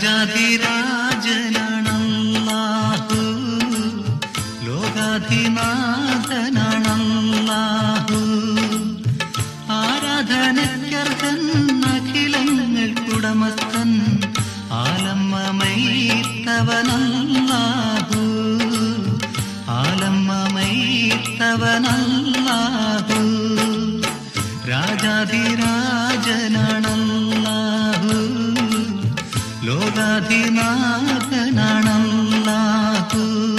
രാജാധിരാജനാണല്ലാഹു, ലോകാധിനാഥനാണല്ലാഹു. ആരാധനയ്ക്കർഹൻ അഖിലങ്ങൾക്കുടമസ്ഥൻ ആലമ്മമൈത്തവനല്ലാഹു, ആലമ്മമൈത്തവനല്ലാഹു. രാജാധിരാജനാണല്ലാഹു, ലോകാധിനാഥനാണല്ലാഹു.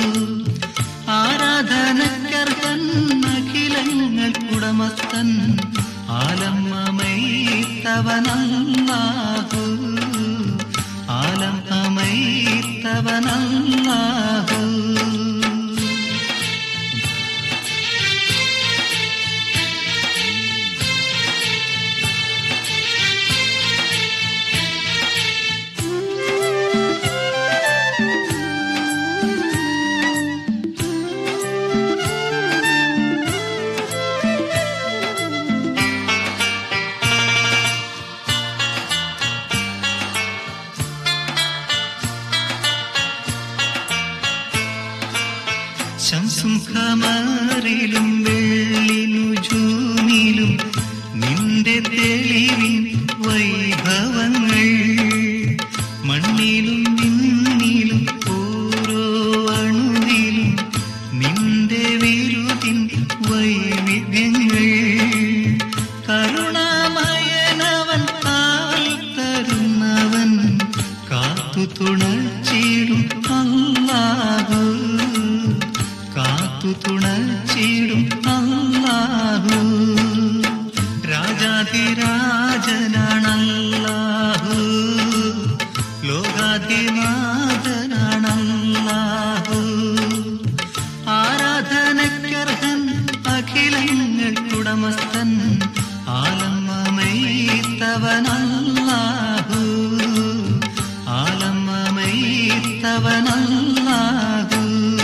ആരാധനയ്ക്കർഹൻ അഖിലങ്ങൾക്കുടമസ്ഥൻ ആലമ്മമൈത്തവനല്ലാഹു, ആലമ്മമൈത്തവനല്ലാഹു. ശംസും ഖമറിലും വെള്ളിനുജൂമിലും നിന്റെ തെളിവിൻ വൈഭവങ്ങൾ, മണ്ണിലും വിണ്ണിലും ഓരോ അണുവിലും നിന്റെ വിരുദിൻ വൈവിധ്യങ്ങൾ. കരുണാമയനവൻ കാൽ തരുന്നവൻ കാത്തു തുണച്ചിടും അല്ലാഹു, കാത്തു തുണച്ചിടും അല്ലാഹു. രാജാധിരാജനാണല്ലാഹു, ലോകാധിനാഥനാണല്ലാഹു. ആരാധനയ്ക്കർഹൻ അഖിലങ്ങൾക്കുടമസ്ഥൻ ആലമ്മമൈത്തവനല്ലാഹു, ആലമ്മമൈത്തവനല്ലാഹു.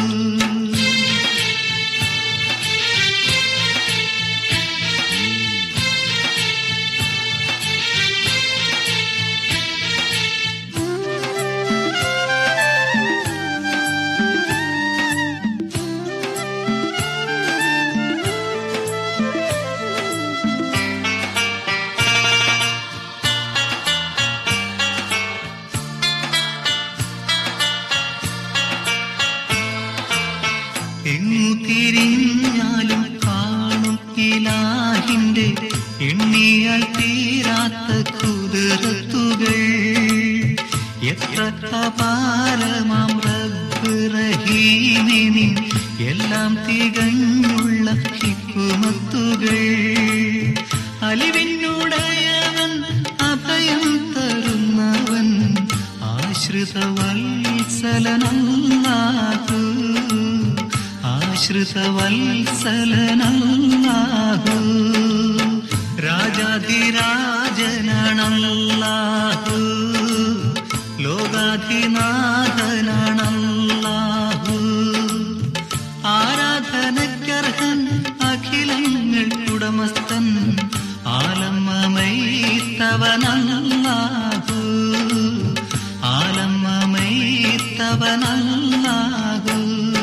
എങ്ങു തിരിഞ്ഞാലും കാണും ഇലാഹിന്റെ എണ്ണിയാൽ തീരാത്ത കുതിരത്തുകൾ. എത്ര അപാരമാം റബ്ബ് റഹീമേ നിൻ എല്ലാം തികഞ്ഞുള്ള ഹിക്മത്തുകൾ. അലിവിനുടയവൻ അഭയം തരുന്നവൻ ആശ്രിതവത്സലനല്ലാഹു, ആശ്രിതവത്സലനല്ലാഹു. രാജാധിരാജനാണല്ലാഹു, ലോകാധിനാഥനാണല്ലാഹു. ആരാധനയ്ക്കർഹൻ അഖിലങ്ങൾക്കുടമസ്ഥൻ ആലമ്മമൈത്തവനല്ലാഹു, ആലമ്മമൈത്തവനല്ലാഹു.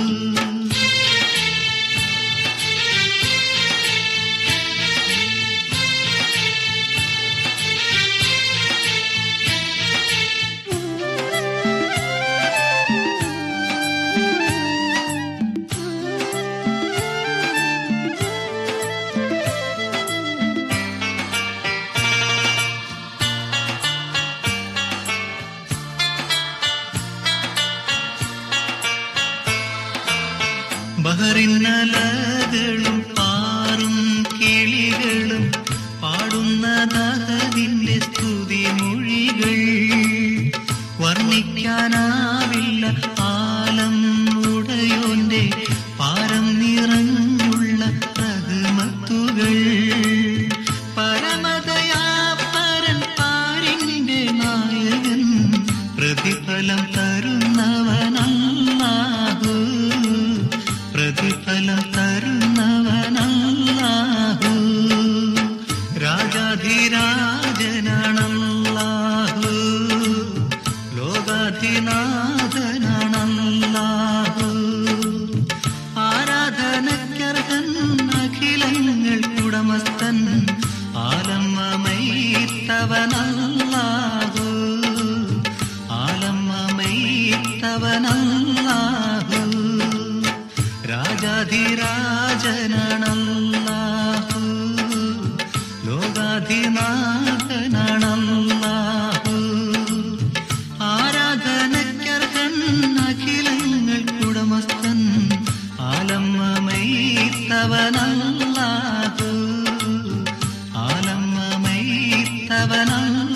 ബഹറിന്നലകളും പാറും കിളികളും പാടുന്നതഹദിന്റെ സ്തുതിമൊഴികൾ. വർണ്ണിക്കാനാവില്ല ആലം ഉടയോന്റെ പാരം നിറഞ്ഞുള്ള റഹ്മത്തുകൾ. പരമദയാപരൻ പാരിന്റെ നായകൻ പ്രതിഫലം തരുന്നവനല്ലാഹു, പ്രതിഫലം തരുന്നവനല്ലാഹു. രാജാധിരാജനാണല്ലാഹു, ലോക രാജാധിരാജനാണല്ലാഹു, ലോകാധിനാഥനാണല്ലാഹു. ആരാധനയ്ക്കർഹൻ അഖിലങ്ങൾക്കുടമസ്ഥൻ ആലമ്മമൈത്തവനല്ലാഹു, ആലമ്മമൈത്തവനല്ലാഹു.